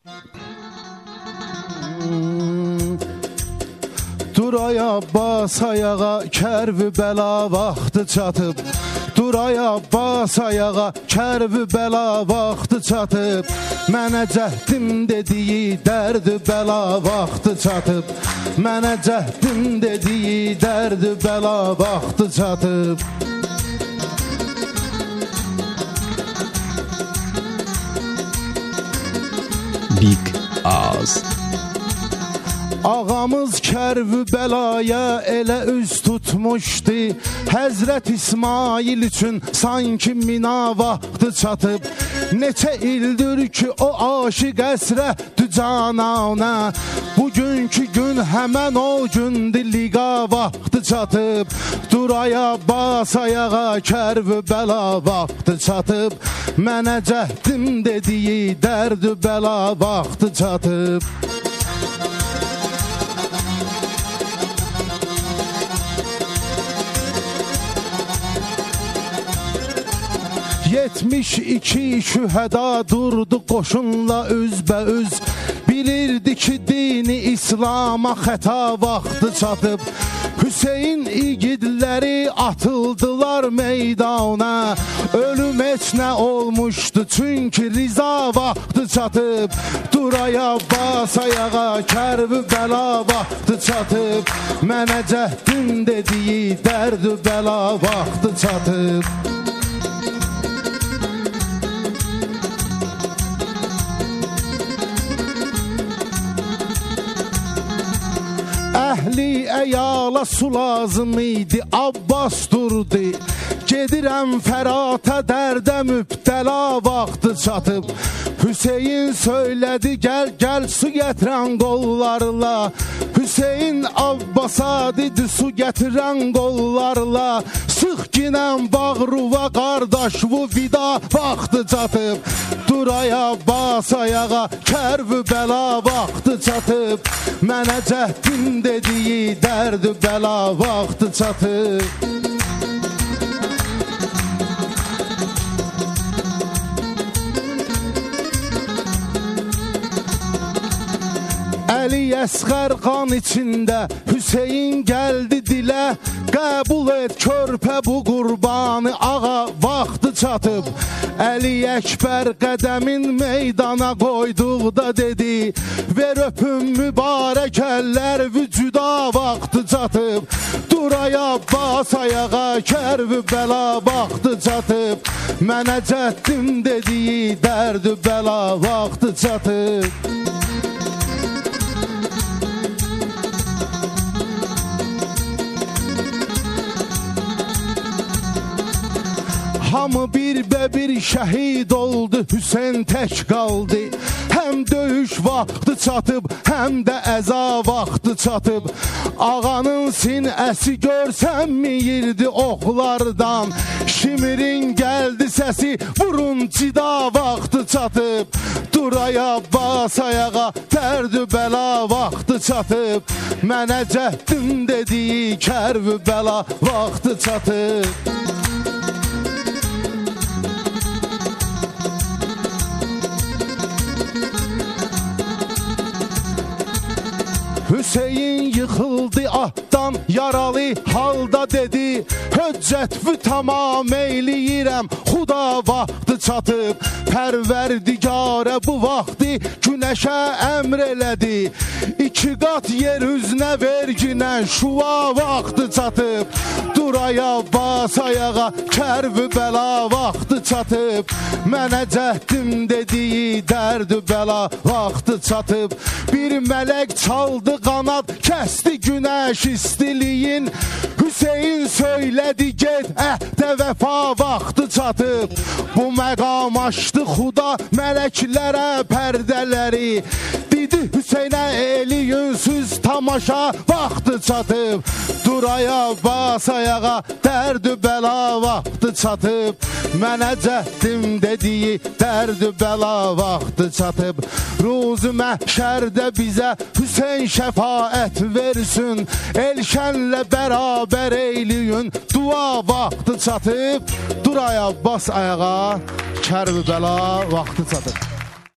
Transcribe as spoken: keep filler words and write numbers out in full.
Duray Abbas ayağa, Kərbəla vaxtı çatıb. Duray Abbas ayağa, Kərbəla vaxtı çatıb. Mənə cəhdim dediyi dərdi bəla vaxtı çatıb. Mənə cəhdim dediyi dərdi bəla vaxtı çatıb. Big Ağız. Ağamız Kərbəlayə elə üz tutmuşdu. Həzrət İsmail üçün sanki mina vaxtı çatıb. Neçə ildir ki o aşiq əsrətdü canana. Bugünkü gün həmən o gündür, liqa vaxtı çatıb. Duray Abbas ayağa, Kərbəla vaxtı çatıb. Mənə cəhdim dediyi dərdi bəla vaxtı çatıb. Yetmiş iki şühəda durdu qoşunla üzbəüz. Bilirdi ki dini İslama xəta vaxtı çatıb. Hüseyin igidləri atıldılar meydana. Ölüm heç nə olmuşdu, çünki riza vaxtı çatıb. Duray Abbas ayağa, Kərbəla vaxtı çatıb. Mənə cəhdim dediyi dərdi bəla vaxtı çatıb. Əhli əyala su lazım idi, Abbas durdu. Gedirəm Fərata, dərdə mübtəla vaxtı çatıb. Hüseyin söylədi, gəl, gəl su gətirən qollarla. Hüseyin Abbasa dedi, su gətirən qollarla. Sıx ginən bağruva, qardaş bu vida vaxtı çatıb. Duray Abbas ayağa, Kərbəla vaxtı çatıb. Mənə cəhdim dediyi dərdi bəla vaxtı çatıb. Əli Əsqər qan içində, Hüseyin gəldi dilə. Qəbul et körpə bu qurbanı, ağa vaxtı çatıb. Əli Əkbər qədəmin meydana qoyduqda dedi, ver öpüm mübarək əllər, vücuda vaxtı çatıb. Duray Abbas ayağa, Kərbəla vaxtı çatıb. Mənə cəhdim dediyi dərdi bəla vaxtı çatıb. Hamı bir bə bir şəhid oldu, Hüseyin tək qaldı. Həm döyüş vaxtı çatıb, həm də əza vaxtı çatıb. Ağanın sinəsi görsənmiyirdi oxlardan. Şimirin gəldi səsi, vurun cida vaxtı çatıb. Duray Abbas ayağa, dərdi bəla vaxtı çatıb. Mənə cəhdim dediyi Kərbəla vaxtı çatıb. Hüseyin yıxıldı atdan, yaralı halda dedi, höccətvi tamam eyləyirəm, xuda vaxtı çatıb. Pərverdigarə bu vaxtı günəşə əmr elədi. İki qat yer üzünə verginə, şua vaxtı çatıb. Duray Abbas ayağa, Kərbəla vaxtı çatıb. Mənə cəhdim dediyi dərdi bəla vaxtı çatıb. Bir mələk çaldı qanad, kəsdi günəş istiliyin. Hüseyin söylədi, get, əhdə vəfa vaxtı çatıb. Bu məqam açdı xuda mələklərə pərdələri. Dedi Hüseynə eliyünsüz tamaşa vaxtı çatıb. Duray Abbas ayağa, dərdi bəla vaxtı çatıb. Mənə cəhdim dediyi dərdi bəla vaxtı çatıb. Ruzu məhşərdə bizə Hüseyn şəfaət versin. Elşənlə bərabər eyliyin, dua vaxtı çatıb. Duray Abbas ayağa, Kərbəla vaxtı çatıb.